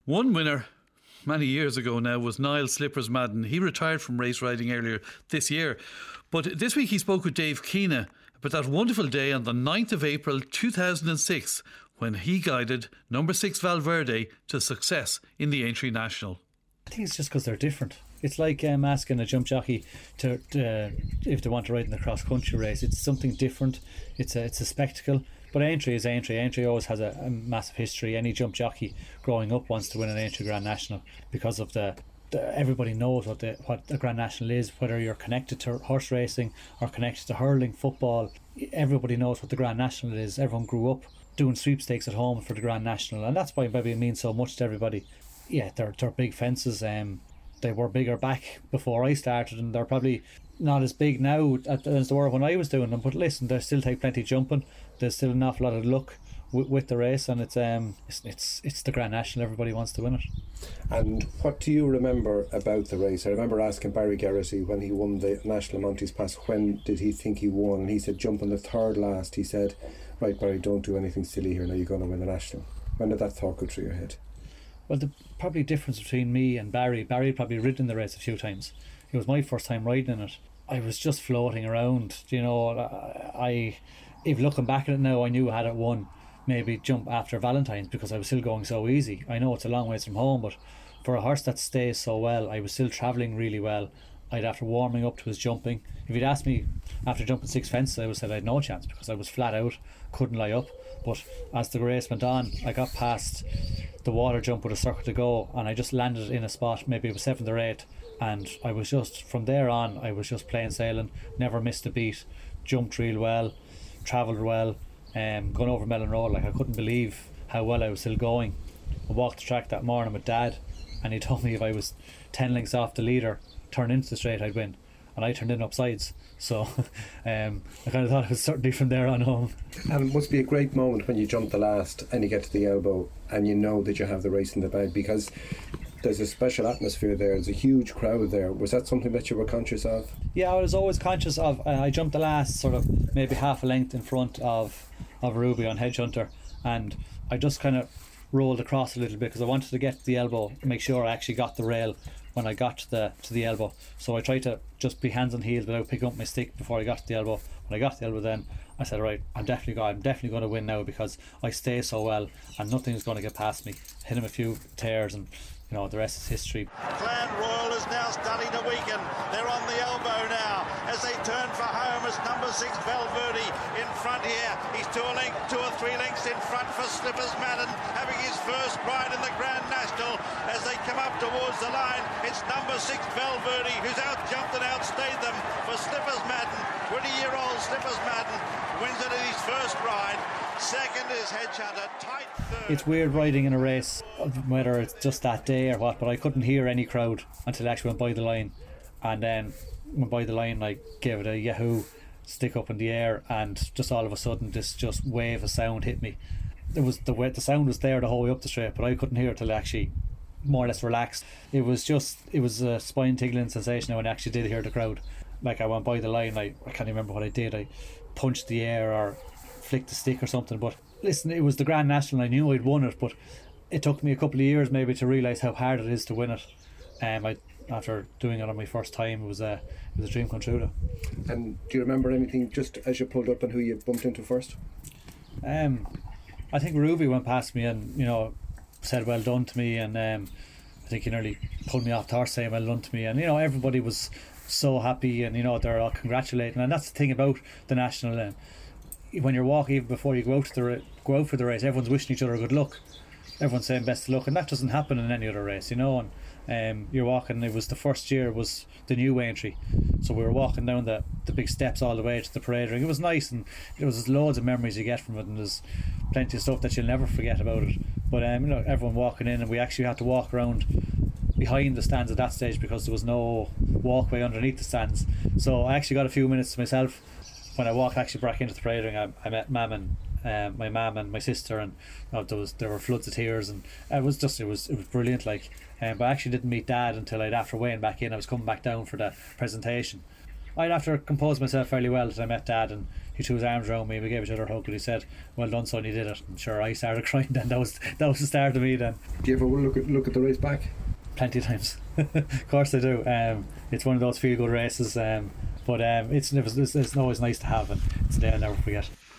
One winner many years ago now was Niall Slippers Madden. He retired from race riding earlier this year. But this week he spoke with Dave Keena about that wonderful day on the 9th of April 2006 when he guided number 6 Valverde to success in the Aintree National. I think it's just because they're different. It's like asking a jump jockey to if they want to ride in the cross-country race. It's something different. It's a spectacle. But Aintree is Aintree. Aintree always has a massive history. Any jump jockey growing up wants to win an Aintree Grand National because of the everybody knows what the Grand National is, whether you're connected to horse racing or connected to hurling, football. Everybody knows what the Grand National is. Everyone grew up doing sweepstakes at home for the Grand National, and that's why maybe it means so much to everybody. Yeah, they're big fences. They were bigger back before I started, and they're probably not as big now as they were when I was doing them. But listen, they still take plenty jumping. There's still an awful lot of luck with the race, and it's the Grand National. Everybody wants to win it. And what do you remember about the race? I remember asking Barry Geraghty when he won the National Montes Pass, when did he think he won? And he said jumping the third last. He said, right Barry, don't do anything silly here, now you're going to win the National. When did that thought go through your head? Well, the probably difference between me and Barry had probably ridden the race a few times. It was my first time riding in it. I was just floating around, you know. If looking back at it now, I knew I had it won maybe jump after Valentine's because I was still going so easy. I know it's a long ways from home, but for a horse that stays so well, I was still travelling really well. After warming up to his jumping, if you'd asked me after jumping 6 fences, I would have said I had no chance because I was flat out, couldn't lie up. But as the race went on, I got past the water jump with a circle to go, and I just landed in a spot, maybe it was 7th or 8th, and I was just, from there on, I was just plain sailing, never missed a beat, jumped real well, travelled well, going over Mellon Road, like I couldn't believe how well I was still going. I walked the track that morning with Dad, and he told me if I was 10 lengths off the leader, turn into the straight, I'd win. And I turned in upsides, so I kind of thought it was certainly from there on home. And it must be a great moment when you jump the last and you get to the elbow and you know that you have the race in the bag, because there's a special atmosphere there, there's a huge crowd there. Was that something that you were conscious of? Yeah, I was always conscious of. I jumped the last sort of maybe half a length in front of Ruby on Hedgehunter, and I just kind of rolled across a little bit because I wanted to get to the elbow, make sure I actually got the rail when I got to the elbow. So I tried to just be hands on heels without picking up my stick before I got to the elbow. When I got to the elbow, then I said, right, I'm definitely going to win now because I stay so well and nothing's going to get past me. Hit him a few tears, and you know, the rest is history. Clan Royal is now starting to weaken. They're on the elbow now as they turn for home as number 6 Valverde in front here. He's 2 or 3 lengths in front for Slippers Madden, having his first ride in the Grand National. As they come up towards the line, it's number 6 Valverde who's out-jumped and outstayed them for Slippers Madden. 20-year-old Slippers Madden wins it in his first ride. Second is Hedgehunter, tight third. It's weird riding in a race, whether it's just that day or what, but I couldn't hear any crowd until I actually went by the line. And then went by the line, I gave it a yahoo, stick up in the air, and just all of a sudden this just wave of sound hit me. It was the sound was there the whole way up the straight, but I couldn't hear it till I actually more or less relaxed. It was a spine tingling sensation when I actually did hear the crowd. Like I went by the line, I can't remember what I did. I punched the air or flicked the stick or something. But listen, it was the Grand National. I knew I'd won it, but it took me a couple of years maybe to realise how hard it is to win it. After doing it on my first time, it was a dream come true though. And do you remember anything just as you pulled up and who you bumped into first? I think Ruby went past me and, you know, said well done to me, and I think he nearly pulled me off the horse saying well done to me, and you know, everybody was so happy, and you know, they're all congratulating. And that's the thing about the National, when you're walking, even before you go out for the race, everyone's wishing each other good luck, everyone's saying best of luck, and that doesn't happen in any other race, you know. And you're walking, it was the first year was the new Aintree, so we were walking down the big steps all the way to the parade ring. It was nice, and there was loads of memories you get from it, and there's plenty of stuff that you'll never forget about it. But you know, everyone walking in, and we actually had to walk around behind the stands at that stage because there was no walkway underneath the stands. So I actually got a few minutes to myself. When I walked actually back into the parade ring, I met Mam and my mum and my sister, and you know, there were floods of tears, and it was brilliant. Like, but I actually didn't meet Dad until after weighing back in. I was coming back down for the presentation. I'd after composed myself fairly well as I met Dad, and he threw his arms around me and we gave each other a hug and he said, well done son, you did it. And sure, I started crying then. That was the start of me then. Do you ever look at the race back? Plenty of times. Of course I do. It's one of those feel good races, but it's always nice to have, and it's a day I'll never forget.